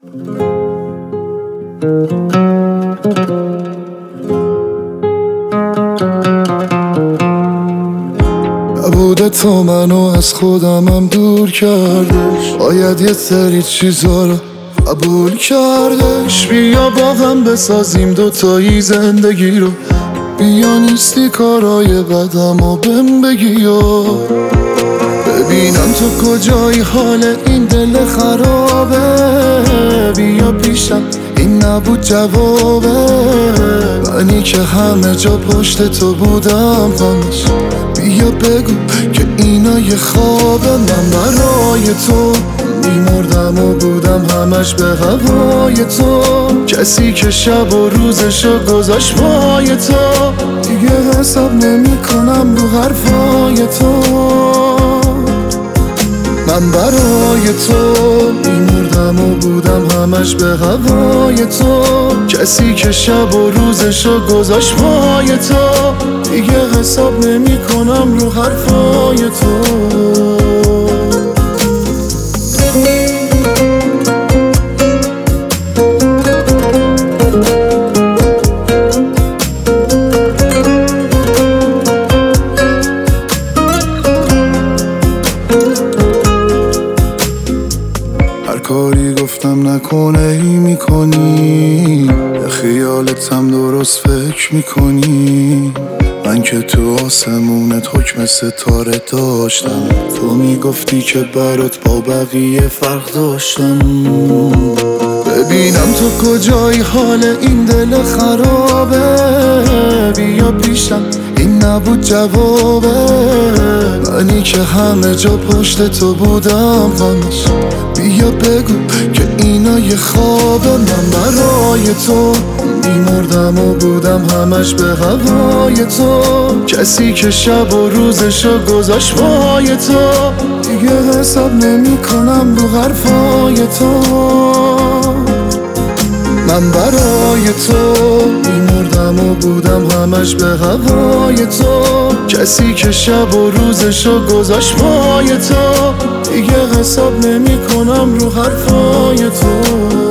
نبوده تو منو از خودمم دور کردش، باید یه سری چیزا رو قبول کردش. بیا با هم بسازیم دوتایی زندگی رو، بیا نیستی کارای بدم و بهم بگی و ببینم تو کجایی، حال این دل خرابه. بیا پیشم این نبود جوابه، منی که همه جا پشت تو بودم همش. بیا بگو که اینا یه خوابه، من برای تو میمردم و بودم همش به هوای تو. کسی که شب و روزشو گذاشت پای تو، دیگه حساب نمی کنم رو حرفای تو. من برای تو میمردم و بودم همش به هوای تو. کسی که شب و روزشو گذاشت پای تو، دیگه حساب نمی کنم رو حرفای تو. هر کاری گفتم نکنه ای میکنی، به خیالتم درست فکر میکنی. من که تو آسمونت حکم ستاره داشتم، تو میگفتی که برات با بقیه فرق داشتم. ببینم تو کجایی، حال این دل خرابه. بیا پیشم این نبود جوابه، منی که همه جا پشت تو بودم همش. بیا بگو که اینا یه خوابه، من برای تو میمردم و بودم همش به هوای تو. کسی که شب و روزشو گذاشت پای تو، دیگه حساب نمی کنم رو حرفای تو. من برای تو میمردم و بودم همش به هوای تو. کسی که شب و روزشو گذاشت پای تو، دیگه حساب نمی کنم رو حرفای تو.